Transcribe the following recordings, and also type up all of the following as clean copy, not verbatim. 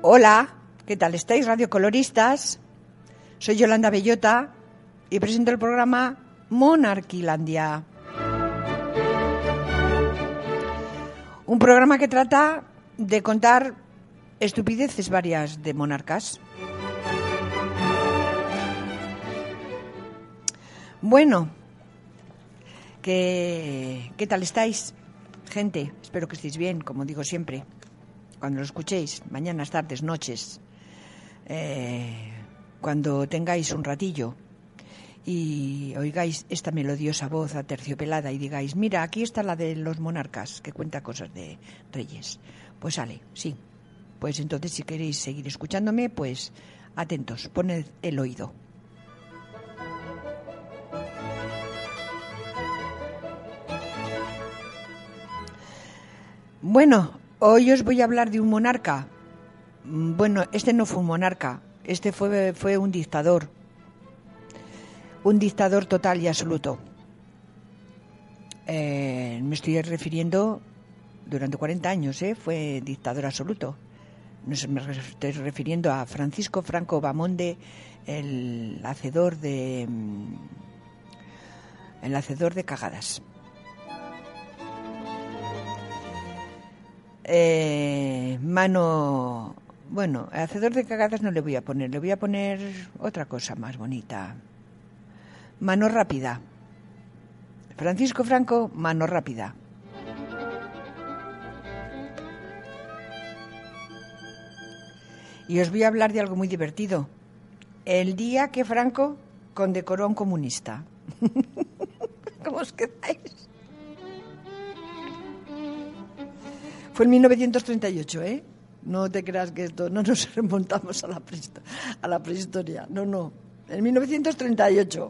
Hola, ¿qué tal estáis, radiocoloristas? Soy Yolanda Bellota y presento el programa Monarquilandia. Un programa que trata de contar estupideces varias de monarcas. Bueno, ¿qué tal estáis, gente? Espero que estéis bien, como digo siempre. Cuando lo escuchéis, mañanas, tardes, noches, cuando tengáis un ratillo y oigáis esta melodiosa voz aterciopelada y digáis, mira, aquí está la de los monarcas, que cuenta cosas de reyes. Pues sale, sí. Pues entonces, si queréis seguir escuchándome, pues atentos, poned el oído. Bueno, hoy os voy a hablar de un monarca. Bueno, este no fue un monarca, este fue un dictador total y absoluto. Me estoy refiriendo, durante 40 años, fue dictador absoluto. Me estoy refiriendo a Francisco Franco Bahamonde, el hacedor de cagadas. Bueno, hacedor de cagadas no le voy a poner otra cosa más bonita. Mano rápida. Francisco Franco, mano rápida. Y os voy a hablar de algo muy divertido. El día que Franco condecoró a un comunista. ¿Cómo os quedáis? Fue en 1938, ¿eh? No te creas que esto, no nos remontamos a la prehistoria. No. En 1938.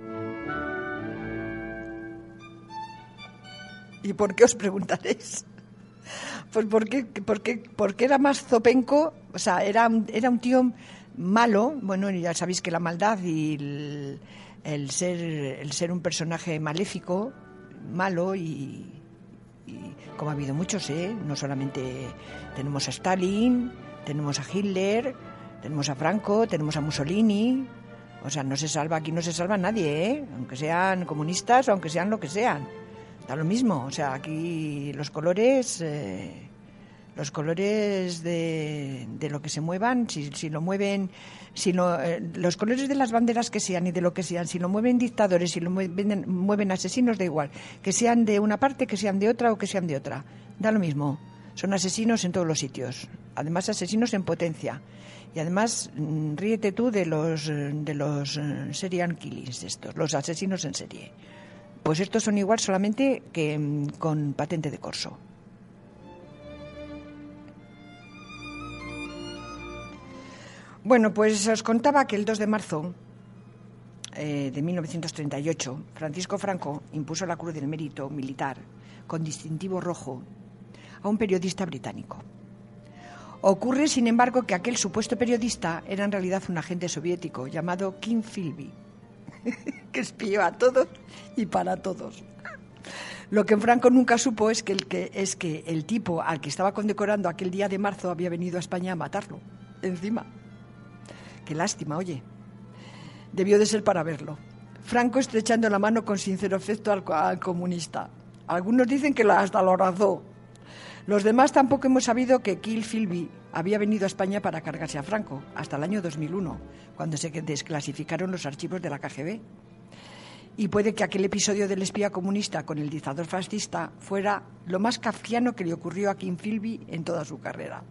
¿Y por qué os preguntaréis? Pues porque era más zopenco, o sea, era un tío malo. Bueno, ya sabéis que la maldad y el ser un personaje maléfico, malo y como ha habido muchos, no solamente tenemos a Stalin, tenemos a Hitler, tenemos a Franco, tenemos a Mussolini. O sea, aquí no se salva nadie, aunque sean comunistas o aunque sean lo que sean. Da lo mismo, o sea, aquí los colores de lo que se muevan, si lo mueven, los colores de las banderas que sean y de lo que sean, si lo mueven dictadores, si lo mueven asesinos, da igual, que sean de una parte, que sean de otra o que sean de otra, da lo mismo. Son asesinos en todos los sitios, además asesinos en potencia. Y además, ríete tú de los serial killings estos, los asesinos en serie. Pues estos son igual, solamente que con patente de corso. Bueno, pues os contaba que el 2 de marzo de 1938, Francisco Franco impuso la Cruz del Mérito Militar con distintivo rojo a un periodista británico. Ocurre, sin embargo, que aquel supuesto periodista era en realidad un agente soviético llamado King Philby, que espió a todos y para todos. Lo que Franco nunca supo es que el tipo al que estaba condecorando aquel día de marzo había venido a España a matarlo, encima. Qué lástima, oye. Debió de ser para verlo. Franco estrechando la mano con sincero afecto al comunista. Algunos dicen que hasta lo abrazó. Los demás tampoco hemos sabido que King Philby había venido a España para cargarse a Franco, hasta el año 2001, cuando se desclasificaron los archivos de la KGB. Y puede que aquel episodio del espía comunista con el dictador fascista fuera lo más kafkiano que le ocurrió a King Philby en toda su carrera.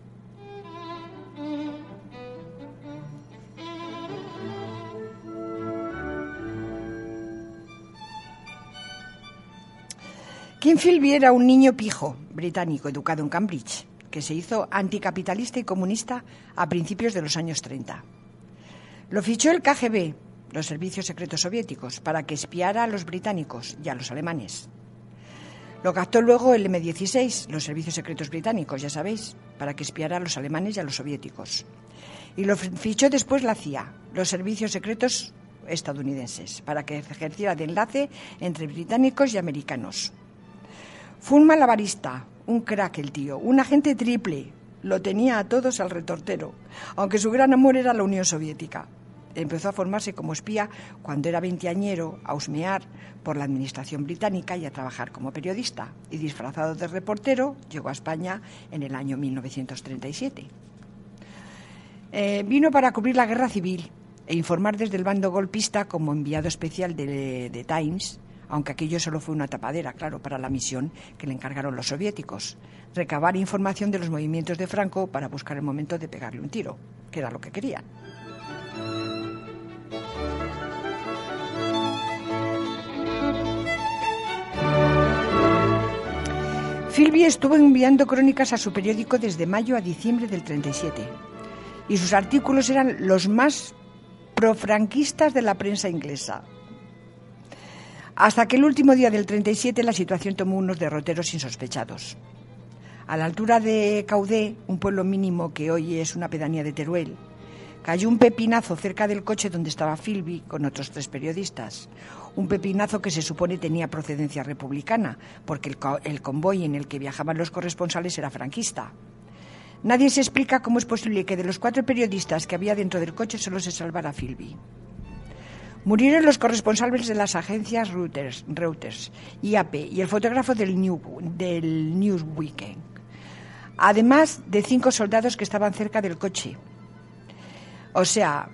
King Philby era un niño pijo británico educado en Cambridge, que se hizo anticapitalista y comunista a principios de los años 30. Lo fichó el KGB, los servicios secretos soviéticos, para que espiara a los británicos y a los alemanes. Lo captó luego el M-16, los servicios secretos británicos, ya sabéis, para que espiara a los alemanes y a los soviéticos. Y lo fichó después la CIA, los servicios secretos estadounidenses, para que ejerciera de enlace entre británicos y americanos. Fue un malabarista, un crack el tío, un agente triple, Lo tenía a todos al retortero, aunque su gran amor era la Unión Soviética. Empezó a formarse como espía cuando era veinteañero, a husmear por la administración británica y a trabajar como periodista. Y disfrazado de reportero, llegó a España en el año 1937. Vino para cubrir la guerra civil e informar desde el bando golpista como enviado especial de Times, aunque aquello solo fue una tapadera, claro, para la misión que le encargaron los soviéticos. Recabar información de los movimientos de Franco para buscar el momento de pegarle un tiro, que era lo que querían. Philby estuvo enviando crónicas a su periódico desde mayo a diciembre del 37 y sus artículos eran los más profranquistas de la prensa inglesa. Hasta que el último día del 37 la situación tomó unos derroteros insospechados. A la altura de Caudé, un pueblo mínimo que hoy es una pedanía de Teruel, cayó un pepinazo cerca del coche donde estaba Philby con otros 3 periodistas. Un pepinazo que se supone tenía procedencia republicana, porque el convoy en el que viajaban los corresponsales era franquista. Nadie se explica cómo es posible que de los 4 periodistas que había dentro del coche solo se salvara Philby. Murieron los corresponsales de las agencias Reuters y AP y el fotógrafo del Newsweek, además de 5 soldados que estaban cerca del coche. O sea,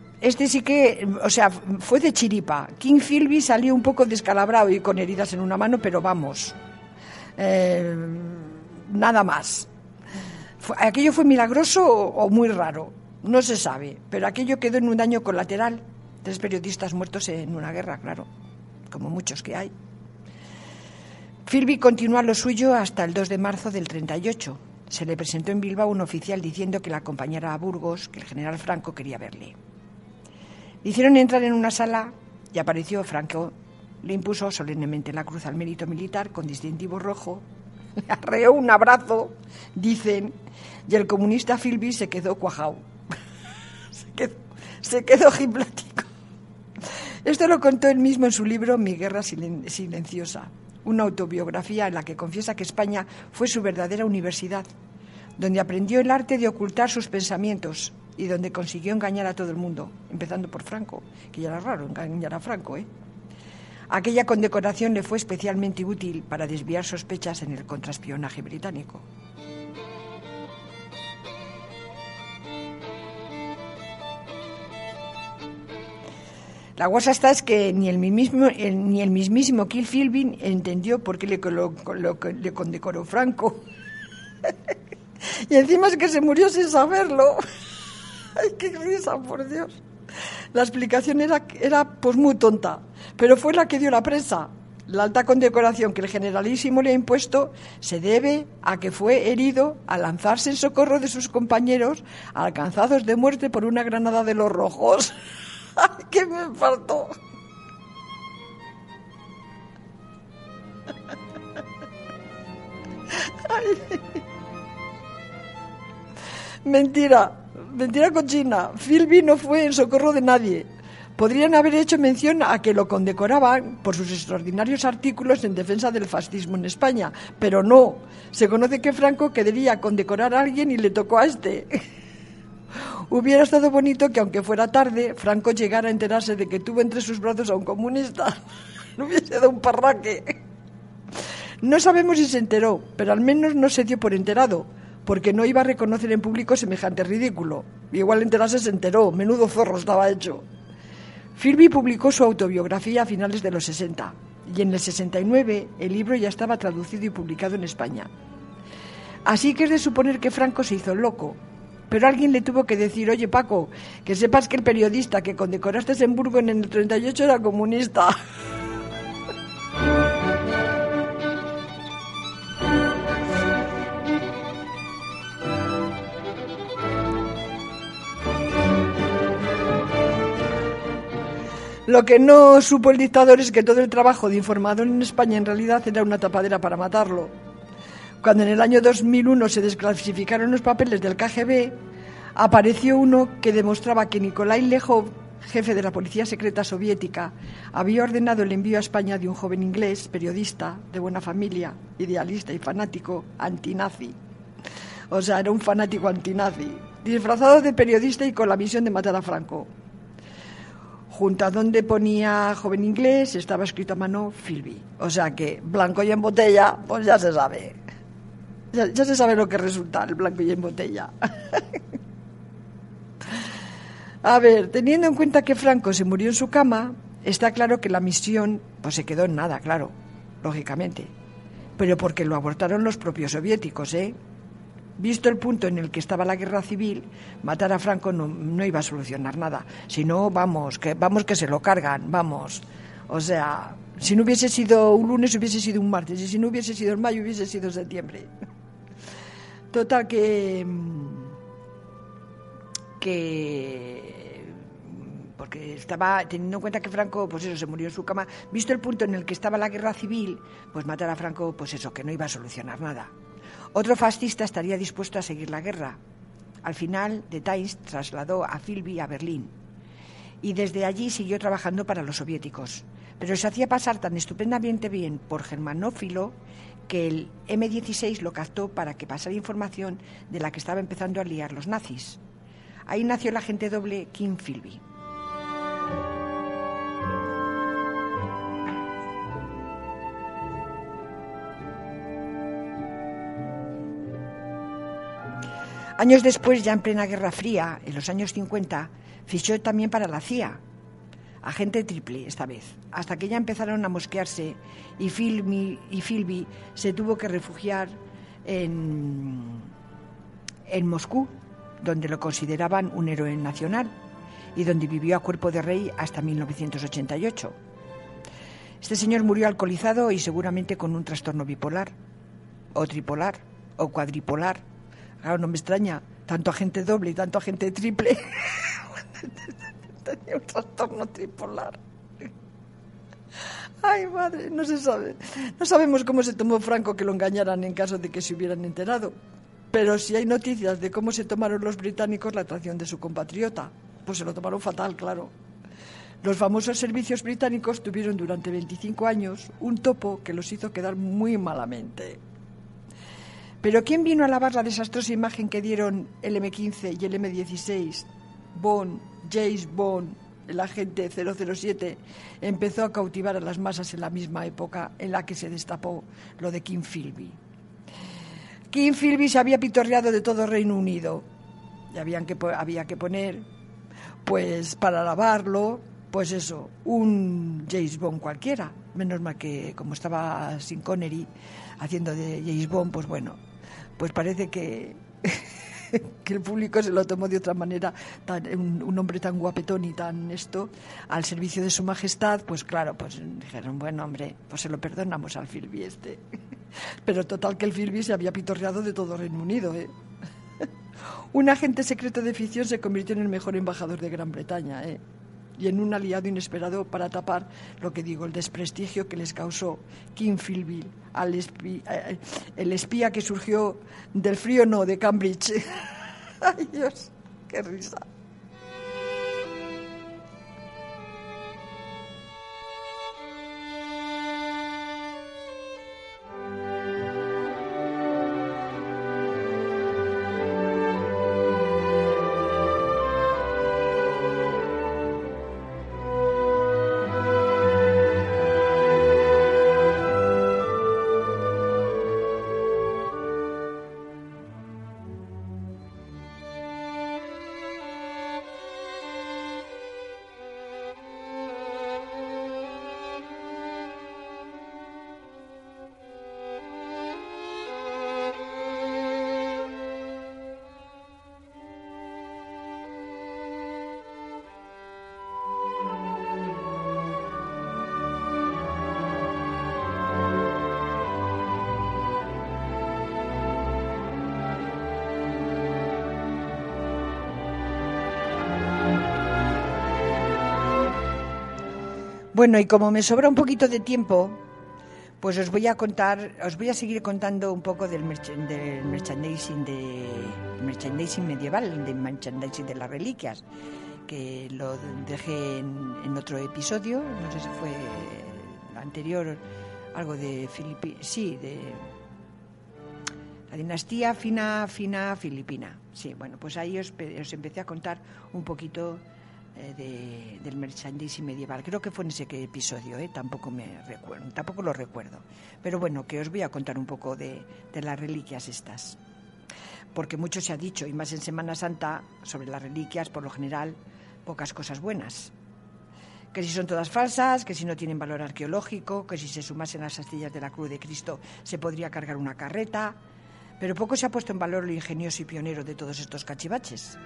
fue de chiripa. King Philby salió un poco descalabrado y con heridas en una mano, pero vamos, nada más. ¿Aquello fue milagroso o muy raro? No se sabe, pero aquello quedó en un daño colateral. 3 periodistas muertos en una guerra, claro, como muchos que hay. Philby continuó a lo suyo hasta el 2 de marzo del 38. Se le presentó en Bilbao un oficial diciendo que la acompañara a Burgos, que el general Franco quería verle. Le hicieron entrar en una sala y apareció Franco. Le impuso solemnemente la cruz al mérito militar con distintivo rojo. Le arreó un abrazo, dicen, y el comunista Philby se quedó cuajado. Se quedó giplático. Esto lo contó él mismo en su libro Mi guerra silenciosa, una autobiografía en la que confiesa que España fue su verdadera universidad, donde aprendió el arte de ocultar sus pensamientos y donde consiguió engañar a todo el mundo, empezando por Franco, que ya era raro engañar a Franco, ¿eh? Aquella condecoración le fue especialmente útil para desviar sospechas en el contraespionaje británico. La guasa está es que ni el mismísimo King Philby entendió por qué le condecoró Franco. Y encima es que se murió sin saberlo. ¡Ay, qué risa, por Dios! La explicación era pues muy tonta, pero fue la que dio la prensa. La alta condecoración que el generalísimo le ha impuesto se debe a que fue herido al lanzarse en socorro de sus compañeros alcanzados de muerte por una granada de los rojos. ¡Ay, que me faltó! Ay. Mentira cochina. Philby no fue en socorro de nadie. Podrían haber hecho mención a que lo condecoraban por sus extraordinarios artículos en defensa del fascismo en España, pero no. Se conoce que Franco quería condecorar a alguien y le tocó a este. Hubiera estado bonito que, aunque fuera tarde, Franco llegara a enterarse de que tuvo entre sus brazos a un comunista. No hubiese dado un parraque. No sabemos si se enteró, pero al menos no se dio por enterado, porque no iba a reconocer en público semejante ridículo. Igual enterarse se enteró, menudo zorro estaba hecho. Philby publicó su autobiografía a finales de los 60, y en el 69 el libro ya estaba traducido y publicado en España. Así que es de suponer que Franco se hizo loco. Pero alguien le tuvo que decir: oye, Paco, que sepas que el periodista que condecoraste en Burgos en el 38 era comunista. Lo que no supo el dictador es que todo el trabajo de informador en España en realidad era una tapadera para matarlo. Cuando en el año 2001 se desclasificaron los papeles del KGB, apareció uno que demostraba que Nikolai Lejov, jefe de la policía secreta soviética, había ordenado el envío a España de un joven inglés, periodista, de buena familia, idealista y fanático, antinazi. O sea, era un fanático antinazi, disfrazado de periodista y con la misión de matar a Franco. Junto a donde ponía joven inglés estaba escrito a mano Philby. O sea que blanco y en botella, pues ya se sabe. Ya se sabe lo que resulta el blanco y en botella. A ver, teniendo en cuenta que Franco se murió en su cama, está claro que la misión pues se quedó en nada, claro, lógicamente. Pero porque lo abortaron los propios soviéticos, ¿eh? Visto el punto en el que estaba la guerra civil, matar a Franco no iba a solucionar nada. Si no, vamos que se lo cargan, vamos. O sea, si no hubiese sido un lunes, hubiese sido un martes. Y si no hubiese sido en mayo, hubiese sido en septiembre. Total porque estaba teniendo en cuenta que Franco, pues eso, se murió en su cama. Visto el punto en el que estaba la guerra civil, pues matar a Franco, pues eso, que no iba a solucionar nada. Otro fascista estaría dispuesto a seguir la guerra. Al final, The Times trasladó a Philby a Berlín y desde allí siguió trabajando para los soviéticos. Pero se hacía pasar tan estupendamente bien por germanófilo que el M16 lo captó para que pasara información de la que estaba empezando a liar los nazis. Ahí nació el agente doble Kim Philby. Años después, ya en plena Guerra Fría, en los años 50, fichó también para la CIA, agente triple esta vez, hasta que ya empezaron a mosquearse y Philby se tuvo que refugiar en Moscú, donde lo consideraban un héroe nacional y donde vivió a cuerpo de rey hasta 1988. Este señor murió alcoholizado y seguramente con un trastorno bipolar, o tripolar, o cuadripolar. Claro, no me extraña, tanto agente doble y tanto agente triple. Tenía un trastorno tripolar. Ay, madre, no se sabe. No sabemos cómo se tomó Franco que lo engañaran en caso de que se hubieran enterado. Pero si hay noticias de cómo se tomaron los británicos la atracción de su compatriota, pues se lo tomaron fatal, claro. Los famosos servicios británicos tuvieron durante 25 años un topo que los hizo quedar muy malamente. Pero ¿quién vino a lavar la desastrosa imagen que dieron el M15 y el M16? Bond, James Bond, el agente 007, empezó a cautivar a las masas en la misma época en la que se destapó lo de Kim Philby. Kim Philby se había pitorreado de todo Reino Unido. Y había que poner, pues para lavarlo, pues eso, un James Bond cualquiera. Menos mal que como estaba Sean Connery haciendo de James Bond, pues bueno, pues parece que el público se lo tomó de otra manera, un hombre tan guapetón y tan al servicio de su majestad, pues claro, pues dijeron, bueno, hombre, pues se lo perdonamos al Philby este. Pero total que el Philby se había pitorreado de todo Reino Unido, ¿eh? Un agente secreto de ficción se convirtió en el mejor embajador de Gran Bretaña, ¿eh? Y en un aliado inesperado para tapar lo que digo, el desprestigio que les causó Kim Philby, el espía que surgió del frío de Cambridge. Ay, Dios, qué risa. Bueno, y como me sobra un poquito de tiempo, pues os voy a seguir contando un poco del merchandising medieval, del merchandising de las reliquias, que lo dejé en otro episodio, no sé si fue el anterior, algo de La dinastía fina filipina. Sí, bueno, pues ahí os empecé a contar un poquito del merchandising medieval. Creo que fue en ese episodio, tampoco lo recuerdo. Pero bueno, que os voy a contar un poco de las reliquias estas. Porque mucho se ha dicho, y más en Semana Santa, sobre las reliquias, por lo general, pocas cosas buenas. Que si son todas falsas, que si no tienen valor arqueológico, que si se sumasen las astillas de la cruz de Cristo se podría cargar una carreta, pero poco se ha puesto en valor lo ingenioso y pionero de todos estos cachivaches.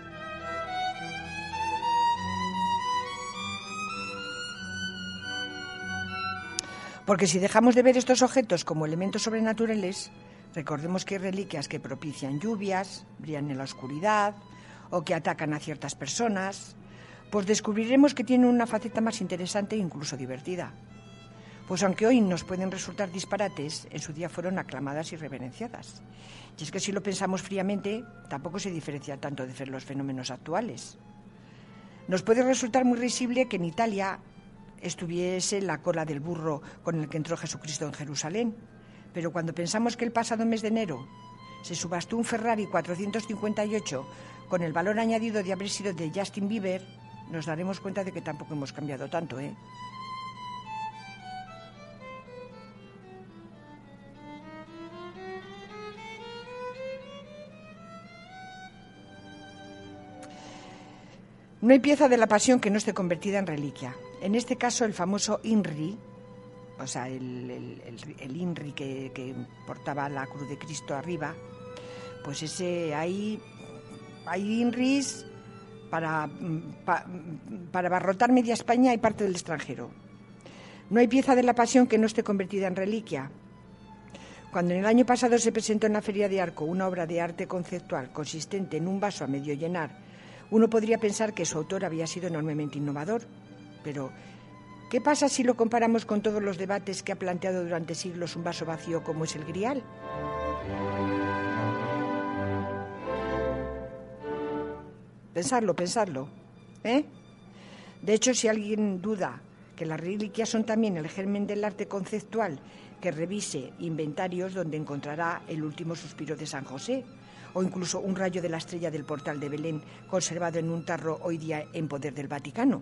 Porque si dejamos de ver estos objetos como elementos sobrenaturales, recordemos que hay reliquias que propician lluvias, brillan en la oscuridad o que atacan a ciertas personas, pues descubriremos que tienen una faceta más interesante e incluso divertida. Pues aunque hoy nos pueden resultar disparates, en su día fueron aclamadas y reverenciadas. Y es que si lo pensamos fríamente, tampoco se diferencia tanto de los fenómenos actuales. Nos puede resultar muy risible que en Italia estuviese la cola del burro con el que entró Jesucristo en Jerusalén, pero cuando pensamos que el pasado mes de enero se subastó un Ferrari 458 con el valor añadido de haber sido de Justin Bieber, nos daremos cuenta de que tampoco hemos cambiado tanto, No hay pieza de la pasión que no esté convertida en reliquia. En este caso, el famoso INRI, o sea, el INRI que portaba la cruz de Cristo arriba, pues ese hay INRIs para abarrotar media España y parte del extranjero. No hay pieza de la pasión que no esté convertida en reliquia. Cuando en el año pasado se presentó en la Feria de Arco una obra de arte conceptual consistente en un vaso a medio llenar, uno podría pensar que su autor había sido enormemente innovador. Pero, ¿qué pasa si lo comparamos con todos los debates que ha planteado durante siglos un vaso vacío como es el Grial? Pensadlo. De hecho, si alguien duda que las reliquias son también el germen del arte conceptual, que revise inventarios donde encontrará el último suspiro de San José, o incluso un rayo de la estrella del portal de Belén conservado en un tarro hoy día en poder del Vaticano.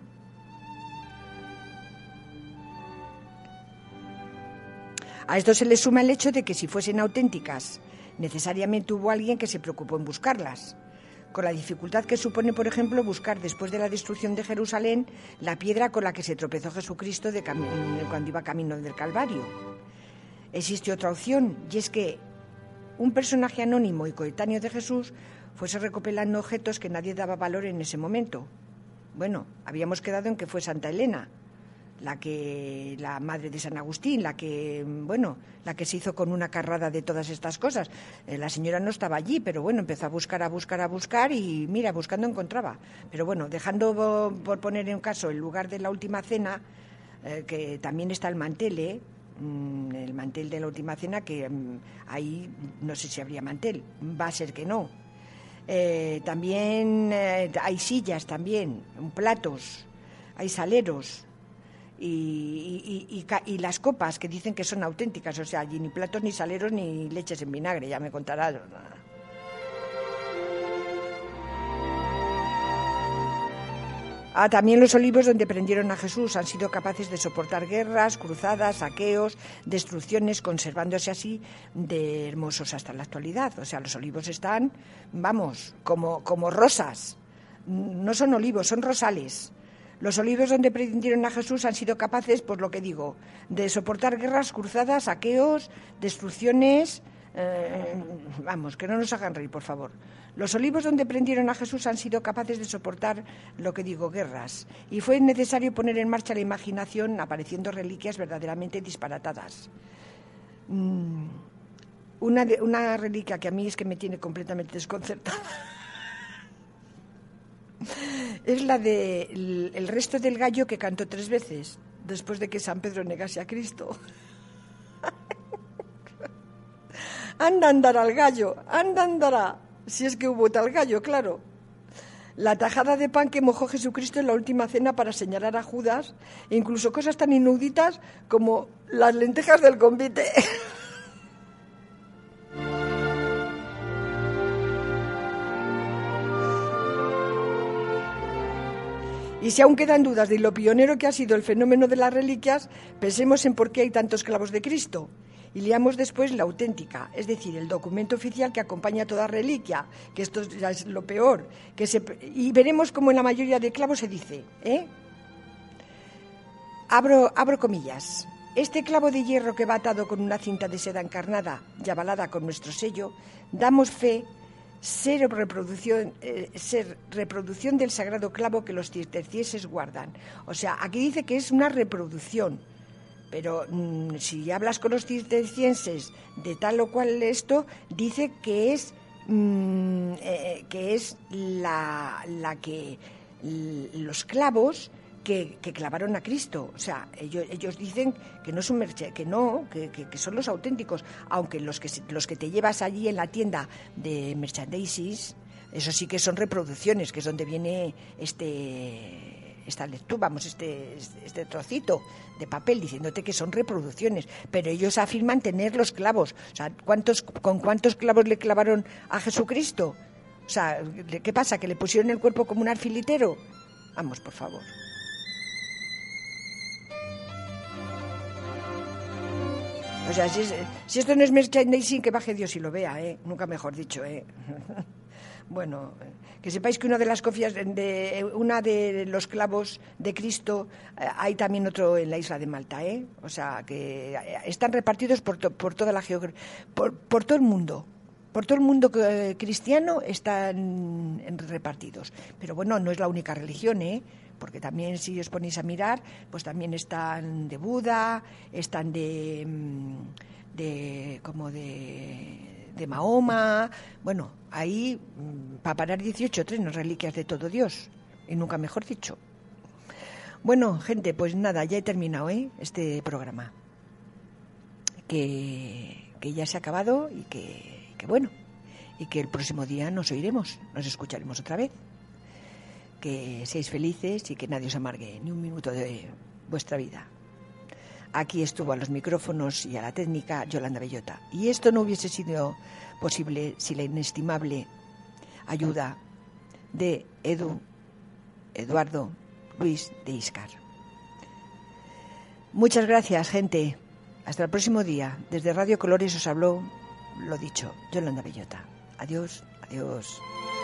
A esto se le suma el hecho de que si fuesen auténticas, necesariamente hubo alguien que se preocupó en buscarlas, con la dificultad que supone, por ejemplo, buscar después de la destrucción de Jerusalén la piedra con la que se tropezó Jesucristo cuando iba camino del Calvario. Existe otra opción, y es que un personaje anónimo y coetáneo de Jesús fuese recopilando objetos que nadie daba valor en ese momento. Bueno, habíamos quedado en que fue Santa Elena, la madre de San Agustín, la que se hizo con una carrada de todas estas cosas. La señora no estaba allí, pero bueno, empezó a buscar y mira, buscando encontraba. Pero bueno, dejando por poner en caso el lugar de la última cena, que también está el mantel, el mantel de la última cena, que ahí no sé si habría mantel, va a ser que no. También hay sillas, también, platos, hay saleros y las copas que dicen que son auténticas, o sea, allí ni platos, ni saleros, ni leches en vinagre, ya me contarás. También los olivos donde prendieron a Jesús han sido capaces de soportar guerras, cruzadas, saqueos, destrucciones, conservándose así de hermosos hasta la actualidad. O sea, los olivos están, como rosas. No son olivos, son rosales. Los olivos donde prendieron a Jesús han sido capaces, pues lo que digo, de soportar guerras, cruzadas, saqueos, destrucciones. Que no nos hagan reír, por favor. Los olivos donde prendieron a Jesús han sido capaces de soportar, lo que digo, guerras. Y fue necesario poner en marcha la imaginación, apareciendo reliquias verdaderamente disparatadas. Una reliquia que a mí es que me tiene completamente desconcertada es la de el resto del gallo que cantó 3 veces después de que San Pedro negase a Cristo. Anda andará el gallo, anda andará, si es que hubo tal gallo, claro. La tajada de pan que mojó Jesucristo en la última cena para señalar a Judas, e incluso cosas tan inauditas como las lentejas del convite. Y si aún quedan dudas de lo pionero que ha sido el fenómeno de las reliquias, pensemos en por qué hay tantos clavos de Cristo. Y leamos después la auténtica, es decir, el documento oficial que acompaña a toda reliquia, que esto ya es lo peor. Y veremos cómo en la mayoría de clavos se dice, abro comillas. Este clavo de hierro que va atado con una cinta de seda encarnada y avalada con nuestro sello, damos fe ser reproducción del sagrado clavo que los cistercienses guardan. O sea, aquí dice que es una reproducción, pero si hablas con los cistercienses de tal o cual esto, dice que es los clavos que clavaron a Cristo. O sea, ellos dicen que no son que son los auténticos, aunque los que te llevas allí en la tienda de merchandising, eso sí que son reproducciones, que es donde viene esta lectura, este trocito de papel diciéndote que son reproducciones, pero ellos afirman tener los clavos. O sea, ¿con cuántos clavos le clavaron a Jesucristo? O sea, ¿qué pasa? ¿Que le pusieron el cuerpo como un alfilitero? Vamos, por favor. O sea, si esto no es merchandising, que baje Dios y lo vea, nunca mejor dicho, Bueno, que sepáis que una de las cofias una de los clavos de Cristo, hay también otro en la isla de Malta, O sea, que están repartidos por toda la geografía, por todo el mundo. Por todo el mundo cristiano están repartidos. Pero bueno, no es la única religión, porque también si os ponéis a mirar, pues también están de Buda, están de Mahoma. Bueno, ahí para parar 18 trenes, reliquias de todo Dios, y nunca mejor dicho. Bueno, gente, pues nada, ya he terminado este programa, que ya se ha acabado y que bueno, y que el próximo día nos escucharemos otra vez. Que seáis felices y que nadie os amargue ni un minuto de vuestra vida. Aquí estuvo a los micrófonos y a la técnica Yolanda Bellota. Y esto no hubiese sido posible sin la inestimable ayuda de Eduardo Luis de Iscar. Muchas gracias, gente. Hasta el próximo día. Desde Radio Colores os habló, lo dicho, Yolanda Bellota. Adiós, adiós.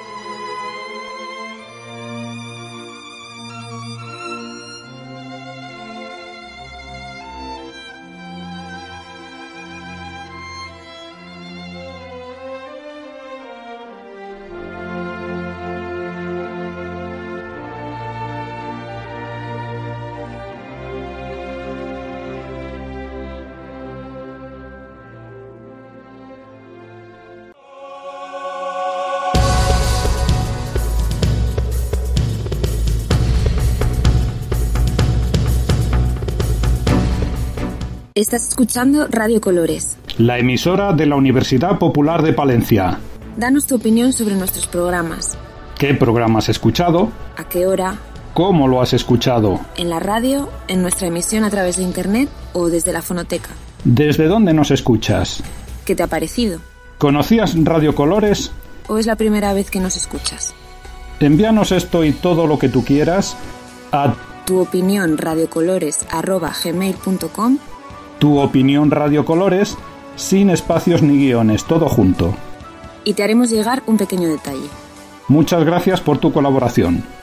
Estás escuchando Radio Colores, la emisora de la Universidad Popular de Palencia. Danos tu opinión sobre nuestros programas. ¿Qué programa has escuchado? ¿A qué hora? ¿Cómo lo has escuchado? ¿En la radio, en nuestra emisión a través de internet o desde la fonoteca? ¿Desde dónde nos escuchas? ¿Qué te ha parecido? ¿Conocías Radio Colores? ¿O es la primera vez que nos escuchas? Envíanos esto y todo lo que tú quieras a tuopinionradiocolores@gmail.com. Tu opinión Radio Colores, sin espacios ni guiones, todo junto. Y te haremos llegar un pequeño detalle. Muchas gracias por tu colaboración.